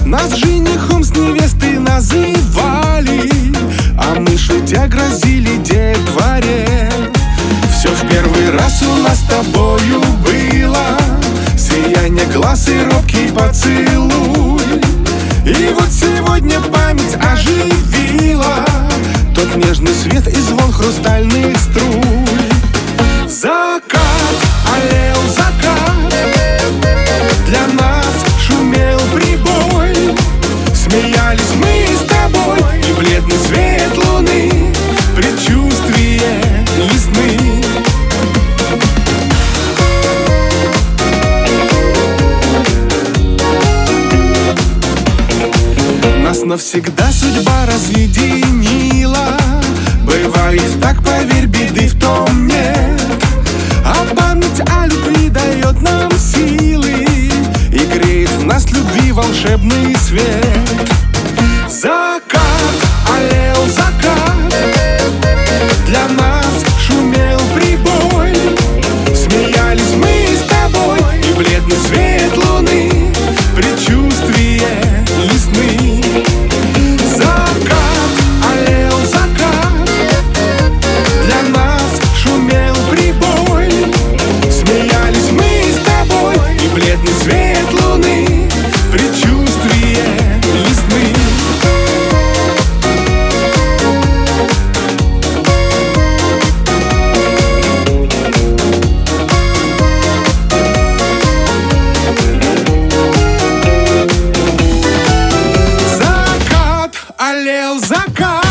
Нас женихом с невестой называли, а мы шутя грозили детворе. Все в первый раз у нас с тобою было, сияние глаз и робкий поцелуй. И вот сегодня память оживила тот нежный свет и звон хрустальных струй. Закат, аллел закат, для нас шумел прибой. Смеялись мы с тобой, и бледный свет луны, предчувствие весны. Нас навсегда судьба разъединила. Бывает так, поверь, беды в том нет. А память о любви дает нам силы и греет в нас любви волшебный свет. Закат, аллел закат, для нас шумел прибой. Смеялись мы с тобой, и бледный свет луны, предчувствие весны. Закат, аллел закат, для нас шумел прибой. Смеялись мы с тобой, и бледный свет луны, предчувствие весны. Закат, аллел закат.